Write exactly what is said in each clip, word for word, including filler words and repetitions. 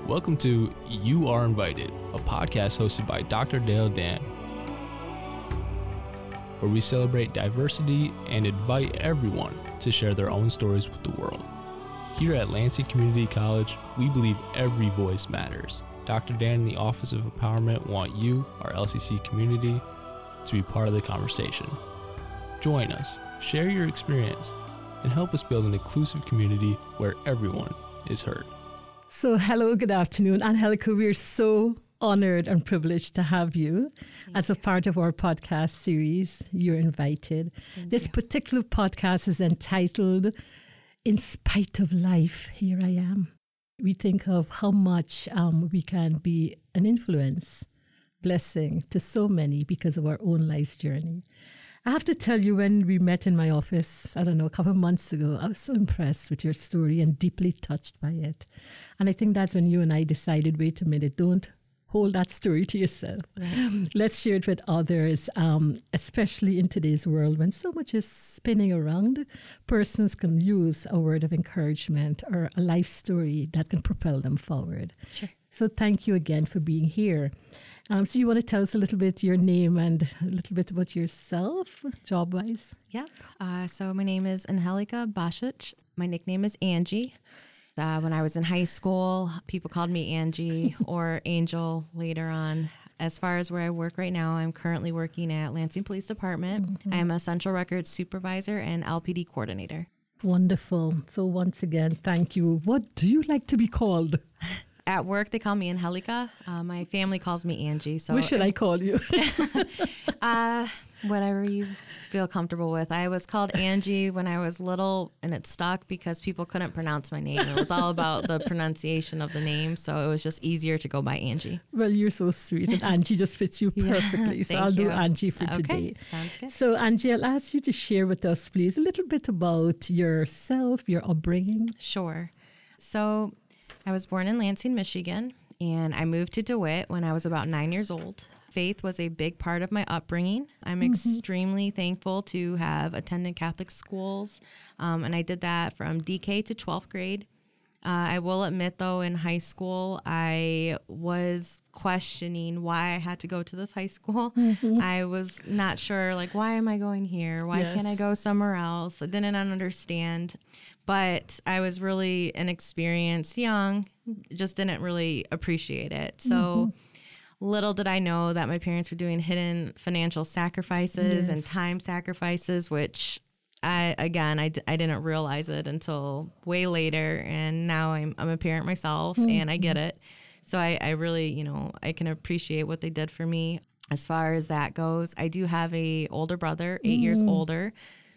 Welcome to You Are Invited, a podcast hosted by Doctor Dale Dan, where we celebrate diversity and invite everyone to share their own stories with the world. Here at Lansing Community College, we believe every voice matters. Doctor Dan and the Office of Empowerment want you, our L C C community, to be part of the conversation. Join us, share your experience, and help us build an inclusive community where everyone is heard. So hello, good afternoon. Angelica, we're so honored and privileged to have you Thank as a part of our podcast series, You're Invited. Thank this you. particular podcast is entitled, In Spite of Life, Here I Am. We think of how much um, we can be an influence, blessing to so many because of our own life's journey. I have to tell you, when we met in my office, I don't know, a couple of months ago, I was so impressed with your story and deeply touched by it. And I think that's when you and I decided, wait a minute, don't hold that story to yourself. Right. Let's share it with others, um, especially in today's world when so much is spinning around. Persons can use a word of encouragement or a life story that can propel them forward. Sure. So thank you again for being here. Um, so you want to tell us a little bit your name and a little bit about yourself, job-wise? Yeah. Uh, so my name is Angelica Basic. My nickname is Angie. Uh, when I was in high school, people called me Angie or Angel later on. As far as where I work right now, I'm currently working at Lansing Police Department. Mm-hmm. I'm a Central Records Supervisor and L P D Coordinator. Wonderful. So once again, thank you. What do you like to be called? At work, they call me Angelica. Uh, my family calls me Angie. So what should I call you? uh, whatever you feel comfortable with. I was called Angie when I was little, and it stuck because people couldn't pronounce my name. It was all about the pronunciation of the name, so it was just easier to go by Angie. Well, you're so sweet, and Angie just fits you perfectly. Yeah, so I'll you. do Angie for okay, today. Sounds good. So Angie, I'll ask you to share with us, please, a little bit about yourself, your upbringing. Sure. So I was born in Lansing, Michigan, and I moved to DeWitt when I was about nine years old. Faith was a big part of my upbringing. I'm mm-hmm. extremely thankful to have attended Catholic schools, um, and I did that from D K to twelfth grade. Uh, I will admit, though, in high school, I was questioning why I had to go to this high school. Mm-hmm. I was not sure, like, why am I going here? Why yes. can't I go somewhere else? I didn't understand. But I was really inexperienced, young, just didn't really appreciate it. So mm-hmm. little did I know that my parents were doing hidden financial sacrifices yes. and time sacrifices, which I, again, I, d- I didn't realize it until way later. And now I'm, I'm a parent myself mm-hmm. and I get it. So I, I really, you know, I can appreciate what they did for me. As far as that goes, I do have a older brother, eight mm. years older.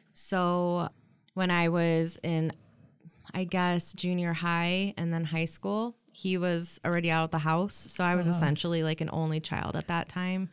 So when I was in, I guess, junior high and then high school, he was already out of the house. So I was wow. essentially like an only child at that time.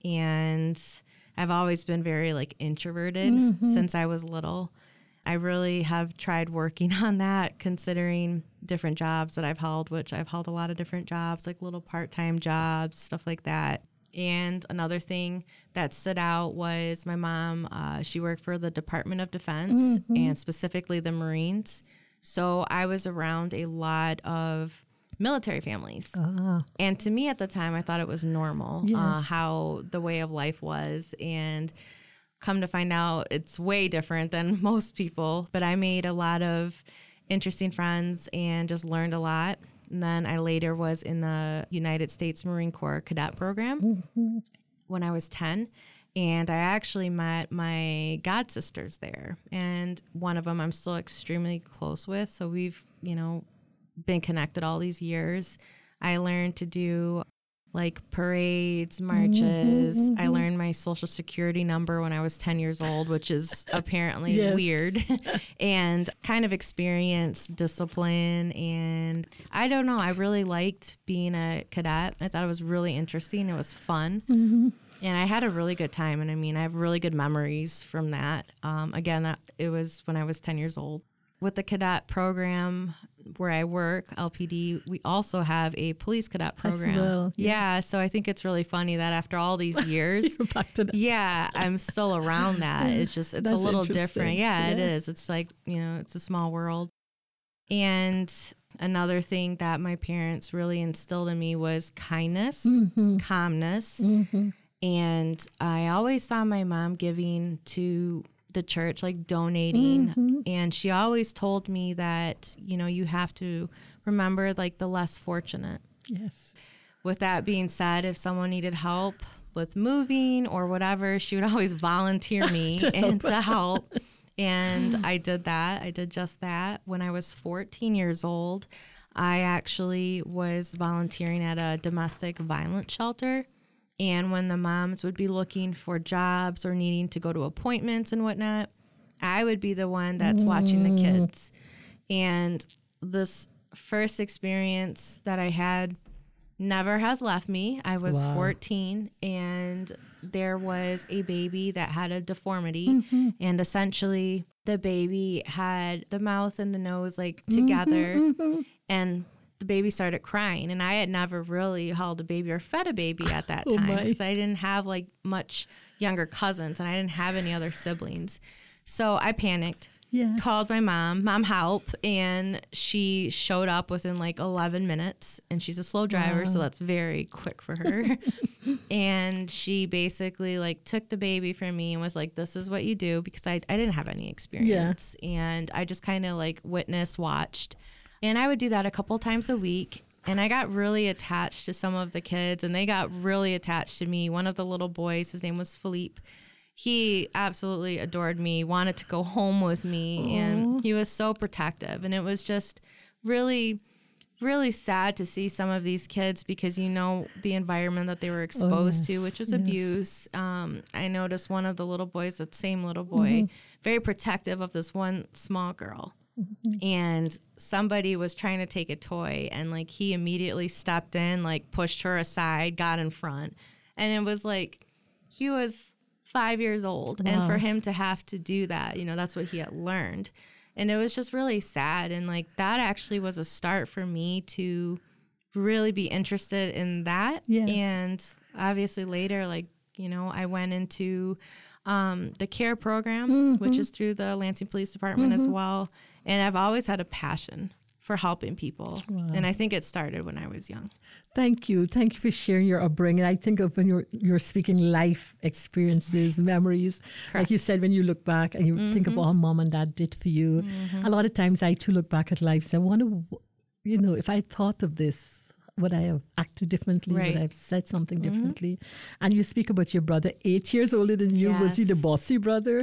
And I've always been very like introverted mm-hmm. since I was little. I really have tried working on that, considering different jobs that I've held, which I've held a lot of different jobs, like little part-time jobs, stuff like that. And another thing that stood out was my mom, uh, she worked for the Department of Defense mm-hmm. and specifically the Marines. So I was around a lot of military families. Uh-huh. And to me at the time, I thought it was normal yes. uh, how the way of life was. And come to find out, it's way different than most people. But I made a lot of interesting friends and just learned a lot. And then I later was in the United States Marine Corps cadet program mm-hmm. when I was ten. And I actually met my god sisters there. And one of them I'm still extremely close with. So we've, you know, been connected all these years. I learned to do like parades, marches. Mm-hmm, mm-hmm. I learned my social security number when I was ten years old, which is apparently yes. weird, and kind of experienced discipline. And I don't know, I really liked being a cadet. I thought it was really interesting. It was fun. Mm-hmm. And I had a really good time. And I mean, I have really good memories from that. Um, again, that it was when I was ten years old. With the cadet program where I work, L P D, we also have a police cadet program. As well, yeah. yeah, so I think it's really funny that after all these years, You're back to that. yeah, I'm still around that. It's just, it's That's a little different. Yeah, yeah, it is. It's like, you know, it's a small world. And another thing that my parents really instilled in me was kindness, mm-hmm. calmness. Mm-hmm. And I always saw my mom giving to the church, like donating. Mm-hmm. And she always told me that, you know, you have to remember like the less fortunate. Yes. With that being said, if someone needed help with moving or whatever, she would always volunteer me to and to help. And I did that. I did just that. When I was fourteen years old, I actually was volunteering at a domestic violence shelter. And when the moms would be looking for jobs or needing to go to appointments and whatnot, I would be the one that's mm. watching the kids. And this first experience that I had never has left me. I was wow. fourteen, and there was a baby that had a deformity. Mm-hmm. And essentially, the baby had the mouth and the nose like together. Mm-hmm, mm-hmm. And the baby started crying, and I had never really held a baby or fed a baby at that time because oh I didn't have like much younger cousins, and I didn't have any other siblings. So I panicked, yes. called my mom, mom help, and she showed up within like eleven minutes, and she's a slow driver, wow. so that's very quick for her. And she basically like took the baby from me and was like, this is what you do, because I, I didn't have any experience. Yeah. And I just kind of like witnessed, watched. And I would do that a couple times a week. And I got really attached to some of the kids, and they got really attached to me. One of the little boys, his name was Philippe. He absolutely adored me, wanted to go home with me. Aww. And he was so protective. And it was just really, really sad to see some of these kids, because you know the environment that they were exposed oh, yes. to, which was yes. abuse. Um, I noticed one of the little boys, that same little boy, mm-hmm. very protective of this one small girl. Mm-hmm. And somebody was trying to take a toy, and like he immediately stepped in, like pushed her aside, got in front. And it was like, he was five years old. Wow. And for him to have to do that, you know, that's what he had learned. And it was just really sad. And like that actually was a start for me to really be interested in that. Yes. And obviously later, like, you know, I went into um, the CARE program, mm-hmm. which is through the Lansing Police Department mm-hmm. as well. And I've always had a passion for helping people. Wow. And I think it started when I was young. Thank you. Thank you for sharing your upbringing. I think of when you're you're speaking life experiences, memories. Correct. Like you said, when you look back and you mm-hmm. think of all mom and dad did for you. Mm-hmm. A lot of times I too look back at life and say, I wonder, you know, if I thought of this, would I have acted differently? Right. Would I have said something mm-hmm. differently? And you speak about your brother, eight years older than you. Yes. Was he the bossy brother?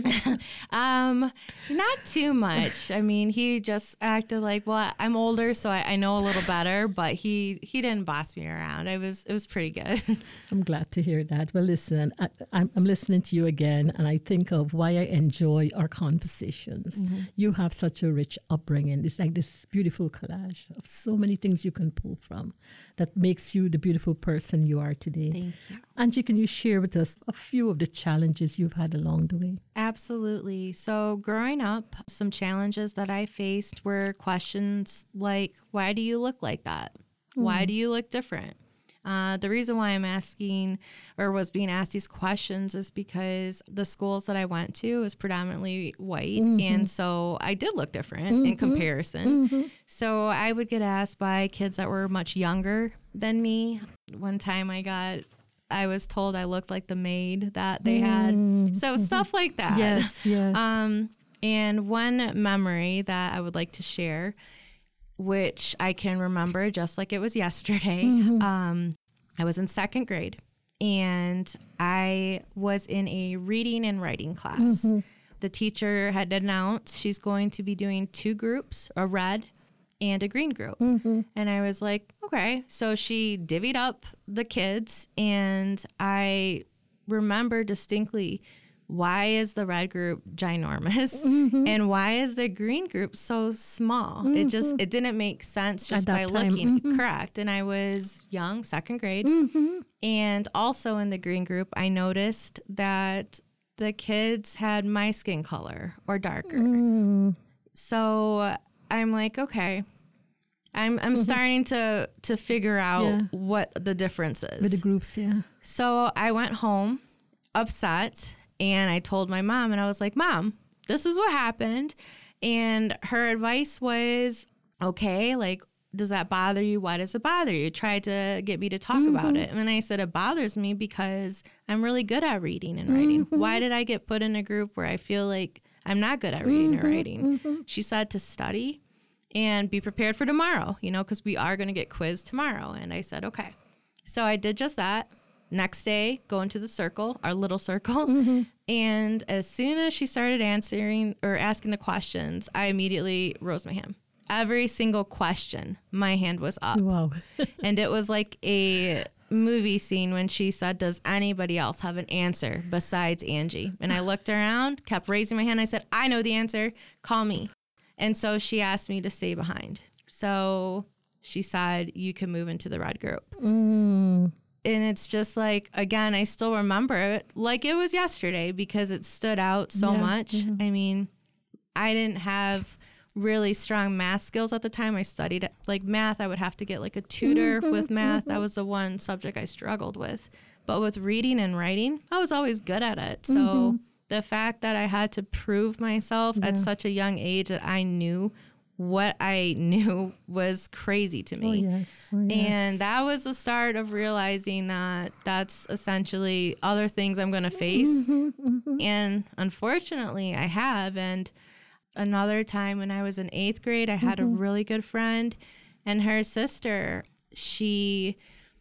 um, not too much. I mean, he just acted like, well, I'm older, so I, I know a little better. But he he didn't boss me around. It was it was pretty good. I'm glad to hear that. Well, listen, I, I'm, I'm listening to you again, and I think of why I enjoy our conversations. Mm-hmm. You have such a rich upbringing. It's like this beautiful collage of so many things you can pull from that makes you the beautiful person you are today. Thank you. Angie, can you share with us a few of the challenges you've had along the way? Absolutely. So growing up, some challenges that I faced were questions like, why do you look like that? Mm. Why do you look different? Uh, the reason why I'm asking or was being asked these questions is because the schools that I went to was predominantly white. Mm-hmm. And so I did look different mm-hmm. in comparison. Mm-hmm. So I would get asked by kids that were much younger than me. One time I got, I was told I looked like the maid that they had. Mm-hmm. So stuff like that. Yes, yes. Um, and one memory that I would like to share, which I can remember just like it was yesterday. Mm-hmm. Um, I was in second grade, and I was in a reading and writing class. Mm-hmm. The teacher had announced she's going to be doing two groups, a red and a green group. Mm-hmm. And I was like, okay. So she divvied up the kids, and I remember distinctly, why is the red group ginormous mm-hmm. and why is the green group so small? Mm-hmm. It just, it didn't make sense just by time. looking. Mm-hmm. Correct. And I was young, second grade. Mm-hmm. And also in the green group, I noticed that the kids had my skin color or darker. Mm. So I'm like, okay, I'm I'm mm-hmm. starting to, to figure out yeah. what the difference is. With the groups, yeah. So I went home upset. And I told my mom, and I was like, Mom, this is what happened. And her advice was, okay, like, does that bother you? Why does it bother you? Tried to get me to talk mm-hmm. about it. And then I said, it bothers me because I'm really good at reading and writing. Mm-hmm. Why did I get put in a group where I feel like I'm not good at reading mm-hmm. or writing? Mm-hmm. She said to study and be prepared for tomorrow, you know, because we are going to get quizzed tomorrow. And I said, okay. So I did just that. Next day, go into the circle, our little circle. Mm-hmm. And as soon as she started answering or asking the questions, I immediately rose my hand. Every single question, my hand was up. Wow. And it was like a movie scene when she said, does anybody else have an answer besides Angie? And I looked around, kept raising my hand. I said, I know the answer. Call me. And so she asked me to stay behind. So she said, you can move into the red group. Mm. And it's just like, again, I still remember it like it was yesterday because it stood out so yeah, much. Yeah. I mean, I didn't have really strong math skills at the time. I studied like math. I would have to get like a tutor mm-hmm, with math. Mm-hmm. That was the one subject I struggled with. But with reading and writing, I was always good at it. So mm-hmm. the fact that I had to prove myself yeah. at such a young age that I knew what I knew was crazy to me. Oh, yes. Oh, yes. And that was the start of realizing that that's essentially other things I'm going to face. Mm-hmm, mm-hmm. And unfortunately, I have. And another time when I was in eighth grade, I had mm-hmm. a really good friend, and her sister, she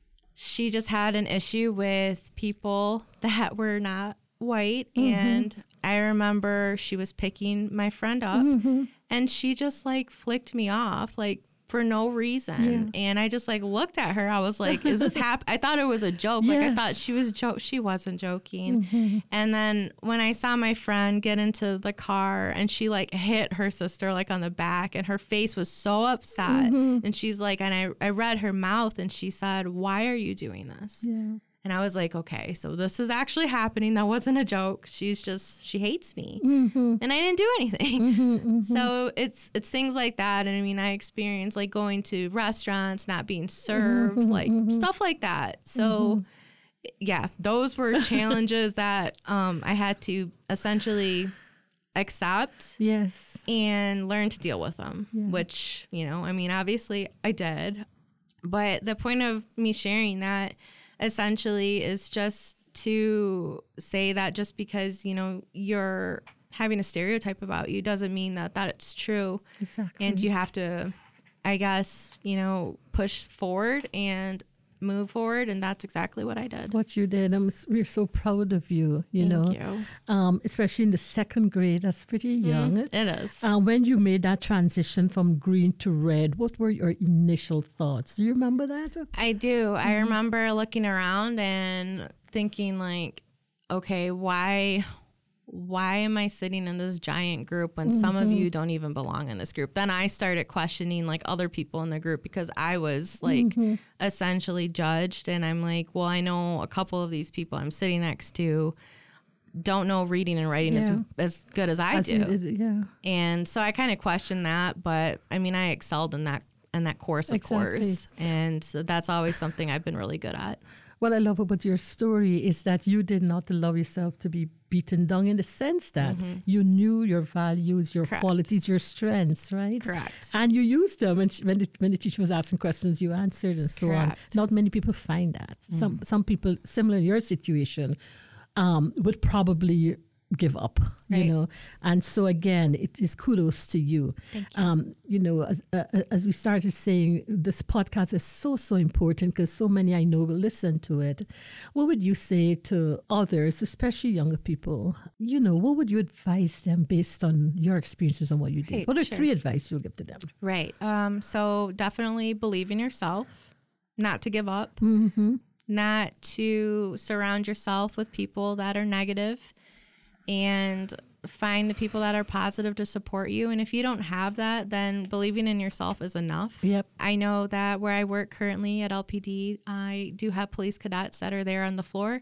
she just had an issue with people that were not white. Mm-hmm. And I remember she was picking my friend up mm-hmm. and she just like flicked me off like for no reason. Yeah. And I just like looked at her. I was like, is this hap-? I thought it was a joke. Yes. Like I thought she was joke. She wasn't joking. Mm-hmm. And then when I saw my friend get into the car and she like hit her sister like on the back and her face was so upset. Mm-hmm. And she's like, and I, I read her mouth and she said, why are you doing this? Yeah. And I was like, okay, so this is actually happening. That wasn't a joke. She's just, she hates me. Mm-hmm. And I didn't do anything. Mm-hmm, mm-hmm. So it's it's things like that. And I mean, I experienced like going to restaurants, not being served, mm-hmm, like mm-hmm. stuff like that. So mm-hmm. yeah, those were challenges that um, I had to essentially accept. Yes. And learn to deal with them, yeah. which, you know, I mean, obviously I did. But the point of me sharing that essentially is just to say that just because, you know, you're having a stereotype about you doesn't mean that that it's true. Exactly. And you have to, I guess, you know, push forward and move forward. And that's exactly what I did. What you did. I'm, we're so proud of you, you Thank know, you. Um, especially in the second grade. That's pretty young. Mm, it is. Uh, when you made that transition from green to red, what were your initial thoughts? Do you remember that? I do. Mm-hmm. I remember looking around and thinking like, okay, why... why am I sitting in this giant group when mm-hmm. some of you don't even belong in this group? Then I started questioning like other people in the group because I was like mm-hmm. essentially judged. And I'm like, well, I know a couple of these people I'm sitting next to don't know reading and writing yeah. as, as good as I as do. Did, yeah. And so I kind of questioned that. But I mean, I excelled in that in that course, of exactly. course. And so that's always something I've been really good at. What I love about your story is that you did not allow yourself to be beaten down in the sense that mm-hmm. you knew your values, your Correct. qualities, your strengths, right? Correct. And you used them. And when the, when the teacher was asking questions, you answered and so Correct. on. Not many people find that. Mm. Some some people, similar in your situation, um, would probably give up, right. you know. And so again, it is kudos to you. Thank you. Um, you know, as, uh, as we started saying, this podcast is so, so important because so many I know will listen to it. What would you say to others, especially younger people? You know, what would you advise them based on your experiences and what you did? Right, what are sure. three advice you'll give to them? Right. Um, so definitely believe in yourself, not to give up, Mm-hmm. not to surround yourself with people that are negative, and find the people that are positive to support you. And if you don't have that, then believing in yourself is enough. Yep. I know that where I work currently at L P D, I do have police cadets that are there on the floor.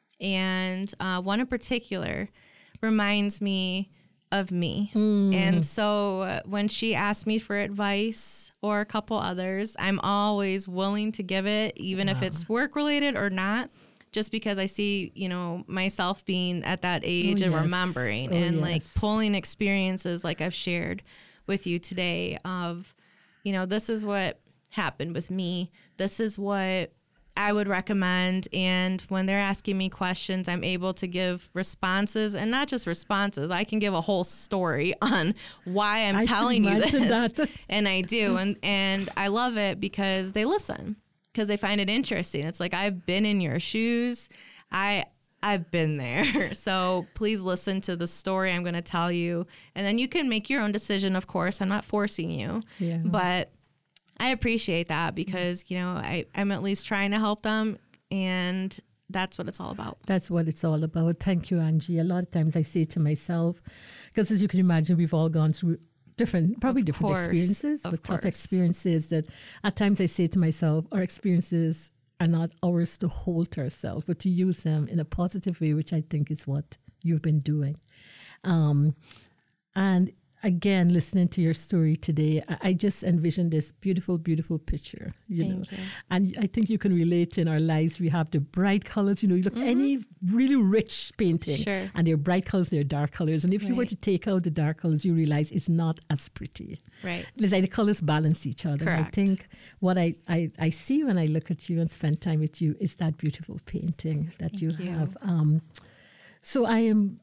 And uh, one in particular reminds me of me. Mm. And so uh, when she asked me for advice or a couple others, I'm always willing to give it, even wow. if it's work related or not. Just because I see, you know, myself being at that age oh, and yes. remembering oh, and yes. like pulling experiences like I've shared with you today of you know, this is what happened with me. This is what I would recommend. And when they're asking me questions, I'm able to give responses, and not just responses. I can give a whole story on why I'm I telling you this. that. And I do. And, and I love it because they listen, because they find it interesting. It's like, I've been in your shoes. I, I've been there. So please listen to the story I'm going to tell you. And then you can make your own decision, of course. I'm not forcing you. Yeah. But I appreciate that because, you know, I, I'm at least trying to help them, and that's what it's all about. That's what it's all about. Thank you, Angie. A lot of times I say to myself, because as you can imagine, we've all gone through different, probably Of different course, experiences, of but tough course. experiences that at times I say to myself, our experiences are not ours to hold to ourselves, but to use them in a positive way, which I think is what you've been doing. Um, and again, listening to your story today, I, I just envisioned this beautiful, beautiful picture, you know. Thank you. And I think you can relate in our lives. We have the bright colors, you know, you look any really rich painting Sure. and they're bright colors, they're dark colors. And if you were Right. to take out the dark colors, you realize it's not as pretty. Right. It's like the colors balance each other. And I Correct. think what I, I, I see when I look at you and spend time with you is that beautiful painting that you, Thank you. have. Um, so I am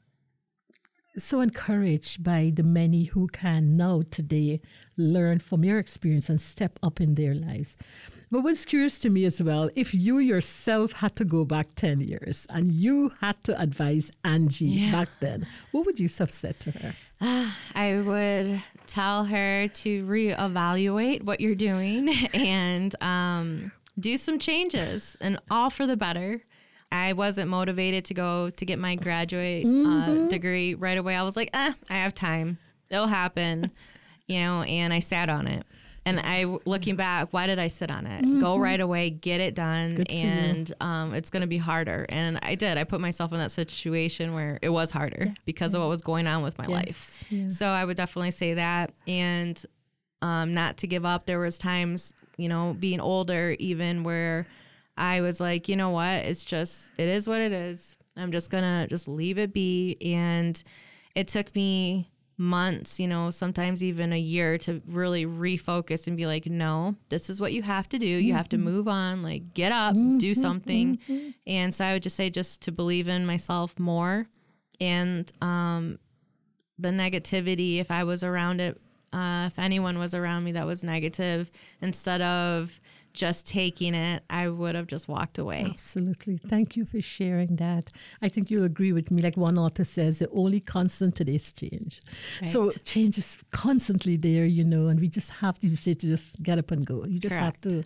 so encouraged by the many who can now today learn from your experience and step up in their lives. But what's curious to me as well, if you yourself had to go back ten years and you had to advise Angie Yeah. back then, what would you have said to her? I would tell her to reevaluate what you're doing and um, do some changes, and all for the better. I wasn't motivated to go to get my graduate uh, degree right away. I was like, eh, I have time. It'll happen, you know, and I sat on it. And I, looking back, why did I sit on it? Go right away, get it done, Good for you. and um, it's going to be harder. And I did. I put myself in that situation where it was harder because of what was going on with my life. Yeah. So I would definitely say that, and um, not to give up. There was times, you know, being older, even where I was like, you know what, it's just, it is what it is. I'm just gonna just leave it be. And it took me months, you know, sometimes even a year to really refocus and be like, no, this is what you have to do. You have to move on, like get up, do something. And so I would just say just to believe in myself more. And um, the negativity, if I was around it, uh, if anyone was around me that was negative, instead of just taking it, I would have just walked away. Absolutely. Thank you for sharing that. I think you'll agree with me. Like one author says, the only constant today is change. So Right. change is constantly there, you know, and we just have to, you say, to just get up and go. You just Correct. have to,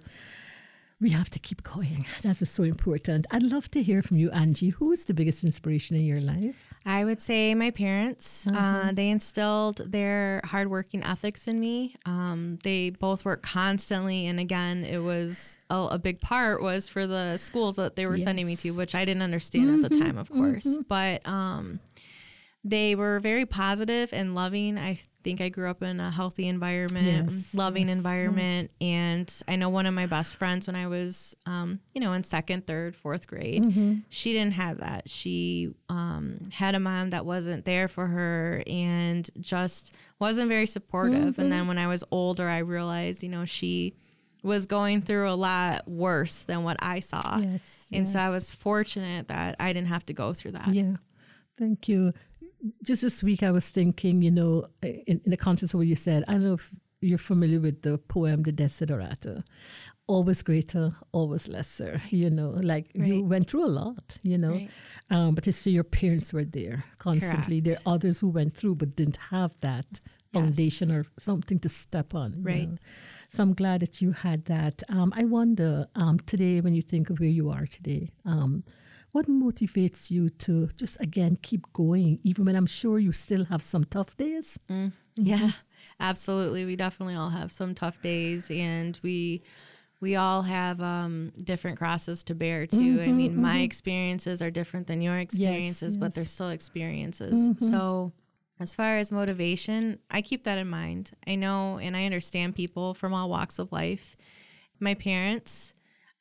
we have to keep going. That's just so important. I'd love to hear from you, Angie. Who is the biggest inspiration in your life? I would say my parents. Uh, they instilled their hardworking ethics in me. Um, they both worked constantly, and again, it was a, a big part was for the schools that they were sending me to, Yes. which I didn't understand at the time, of course. But um, they were very positive and loving. I think I grew up in a healthy environment, Yes, loving yes, environment. And I know one of my best friends when I was, um, you know, in second, third, fourth grade, she didn't have that. She um, had a mom that wasn't there for her and just wasn't very supportive. And then when I was older, I realized, you know, she was going through a lot worse than what I saw. Yes, And so I yes. was fortunate that I didn't have to go through that. Yeah, thank you. Just this week, I was thinking, you know, in, in the context of what you said, I don't know if you're familiar with the poem, The Desiderata. Always greater, always lesser, you know, like you Right. went through a lot, you know, Right. um, but to see your parents were there constantly. Correct. There are others who went through but didn't have that foundation or something to step on. you Right. know. So I'm glad that you had that. Um, I wonder um, today, when you think of where you are today, um, what motivates you to just, again, keep going, even when I'm sure you still have some tough days? Yeah, absolutely. We definitely all have some tough days, and we we all have um, different crosses to bear too. I mean, my experiences are different than your experiences, but they're yes. still experiences. So as far as motivation, I keep that in mind. I know and I understand people from all walks of life. My parents,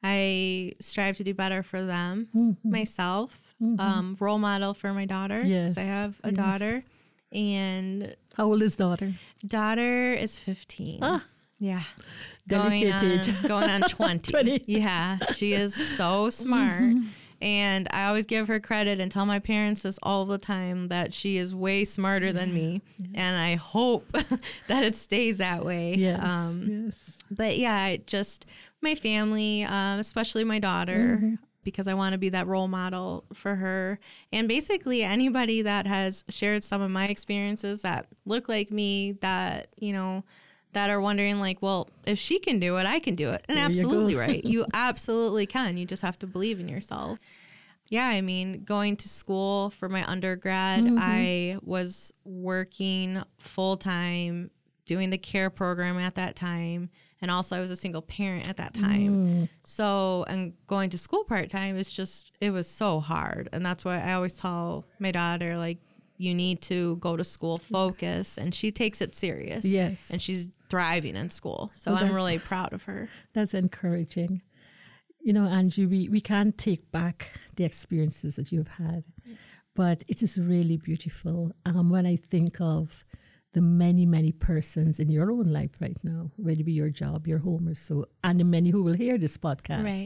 I strive to do better for them, myself, um, role model for my daughter. 'Cause Yes, I have a yes. daughter, and How old is daughter? daughter is fifteen. Ah, Yeah. Delicate going age. on, going on twenty. twenty. Yeah. She is so smart. Mm-hmm. And I always give her credit and tell my parents this all the time, that she is way smarter yeah. than me. Yeah. And I hope that it stays that way. Yes, um, yes. But yeah, I just my family, um, especially my daughter, mm-hmm. because I want to be that role model for her. And basically anybody that has shared some of my experiences that look like me, that, you know, that are wondering like, well, if she can do it, I can do it. And there absolutely you right. You absolutely can. You just have to believe in yourself. Yeah, I mean, going to school for my undergrad, mm-hmm. I was working full time, doing the care program at that time. And also I was a single parent at that time. Mm. So, and going to school part time is just, it was so hard. And that's why I always tell my daughter, like, you need to go to school, focus. Yes. And she takes it serious. Yes. And she's thriving in school. So well, I'm really proud of her. That's encouraging. You know, Angie, we, we can't take back the experiences that you've had, but it is really beautiful. Um, when I think of the many, many persons in your own life right now, whether it be your job, your home or so, and the many who will hear this podcast, right.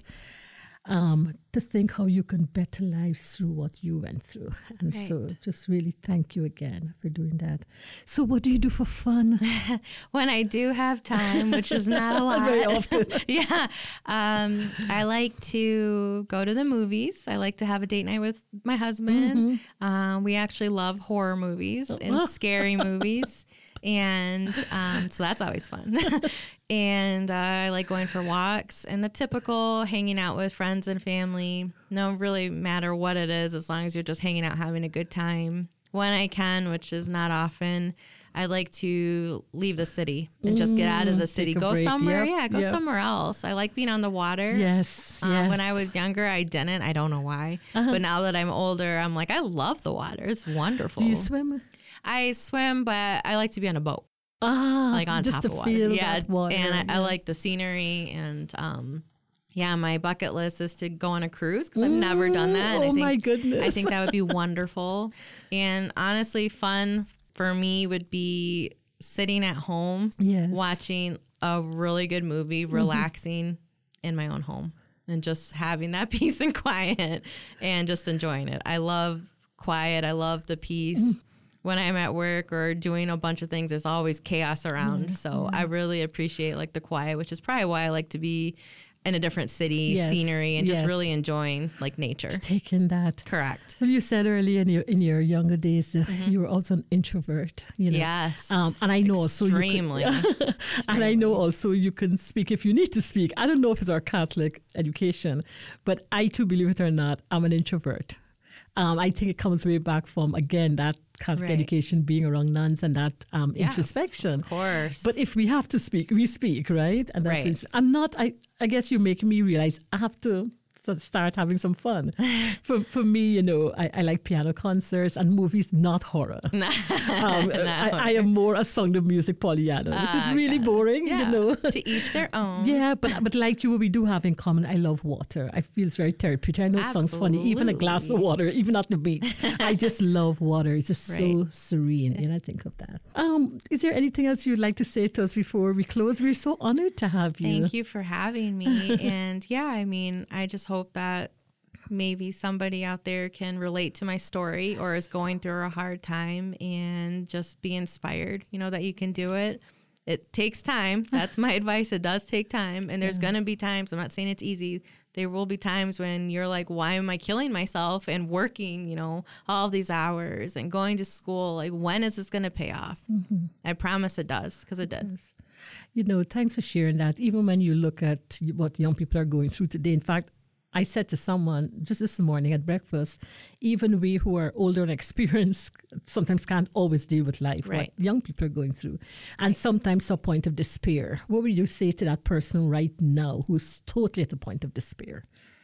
um, to think how you can better lives through what you went through. And right. so just really thank you again for doing that. So what do you do for fun? When I do have time, which is not a lot. Very often. yeah. Um, I like to go to the movies. I like to have a date night with my husband. Mm-hmm. Um, we actually love horror movies and scary movies. And um, so that's always fun. And uh, I like going for walks and the typical hanging out with friends and family. No really matter what it is, as long as you're just hanging out, having a good time. When I can, which is not often, I like to leave the city and just get out of the city. Go break. somewhere. Yep. Yeah, go yep. somewhere else. I like being on the water. Yes, um, yes. When I was younger, I didn't. I don't know why. Uh-huh. But now that I'm older, I'm like, I love the water. It's wonderful. Do you swim? I swim, but I like to be on a boat. Ah, like on just top to of water. Feel yeah, that water. And I, yeah. I like the scenery. And um, yeah, my bucket list is to go on a cruise because I've mm, never done that. And oh I think, my goodness! I think that would be wonderful. And honestly, fun for me would be sitting at home, yes. watching a really good movie, relaxing mm-hmm. in my own home, and just having that peace and quiet, and just enjoying it. I love quiet. I love the peace. Mm. When I'm at work or doing a bunch of things, there's always chaos around. Mm, so yeah. I really appreciate like the quiet, which is probably why I like to be in a different city, yes, scenery, and yes. just really enjoying like nature. Taking that. Correct. Well, you said earlier in your in your younger days, uh, mm-hmm. you were also an introvert. You know? Yes. Um, and I know Extremely. also you can, and I know also you can speak if you need to speak. I don't know if it's our Catholic education, but I too, believe it or not, I'm an introvert. Um, I think it comes way back from, again, that Catholic right. education, being around nuns and that um, yes, introspection. Of course. But if we have to speak, we speak, right? And that's right. I'm not, I, I guess you're making me realize I have to start having some fun. for for me, you know, I, I like piano concerts and movies, not horror. No. um, no. I, I am more a Sound of Music Pollyanna, uh, which is really God. boring, yeah. you know. To each their own. Yeah, but but like you, what we do have in common, I love water. I feel it's very therapeutic. I know it Absolutely. sounds funny, even a glass of water, even at the beach. I just love water. It's just right. so serene, and I think of that. Um, is there anything else you'd like to say to us before we close? We're so honored to have you. Thank you for having me. And yeah, I mean, I just hope that maybe somebody out there can relate to my story or is going through a hard time and just be inspired, you know, that you can do it. It takes time. That's my advice. It does take time. And there's yeah. going to be times, I'm not saying it's easy. There will be times when you're like, why am I killing myself and working, you know, all these hours and going to school? Like, when is this going to pay off? Mm-hmm. I promise it does, because it did. Yes. You know, thanks for sharing that. Even when you look at what young people are going through today, in fact, I said to someone just this morning at breakfast, even we who are older and experienced sometimes can't always deal with life, right. what young people are going through. And right. sometimes to a point of despair. What would you say to that person right now who's totally at the point of despair?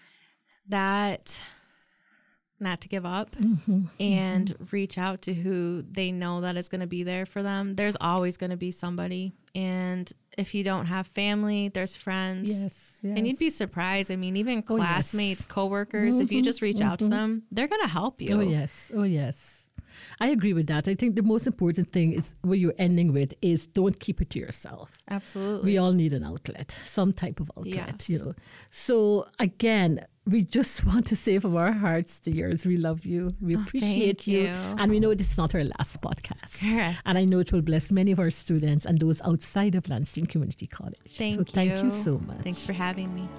That not to give up mm-hmm. and mm-hmm. reach out to who they know that is going to be there for them. There's always going to be somebody. And if you don't have family, there's friends. Yes, yes. And you'd be surprised. I mean, even oh, classmates, yes. coworkers, mm-hmm, if you just reach mm-hmm. out to them, they're going to help you. Oh, yes. Oh, yes. I agree with that. I think the most important thing is what you're ending with is don't keep it to yourself. Absolutely. We all need an outlet, some type of outlet, Yes. you know. So again, we just want to say from our hearts to yours, we love you. We Oh, appreciate thank you. you. And we know this is not our last podcast. Correct. And I know it will bless many of our students and those outside of Lansing Community College. Thank so you. thank you so much. Thanks for having me.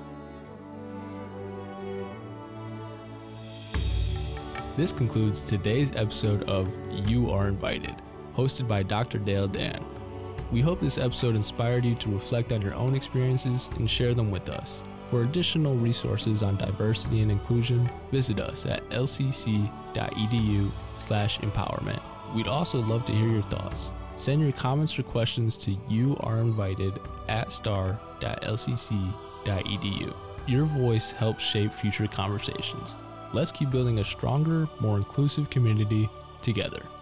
This concludes today's episode of You Are Invited, hosted by Doctor Dale Dan. We hope this episode inspired you to reflect on your own experiences and share them with us. For additional resources on diversity and inclusion, visit us at l c c dot e d u slash empowerment. We'd also love to hear your thoughts. Send your comments or questions to youareinvited at star dot l c c dot e d u. Your voice helps shape future conversations. Let's keep building a stronger, more inclusive community together.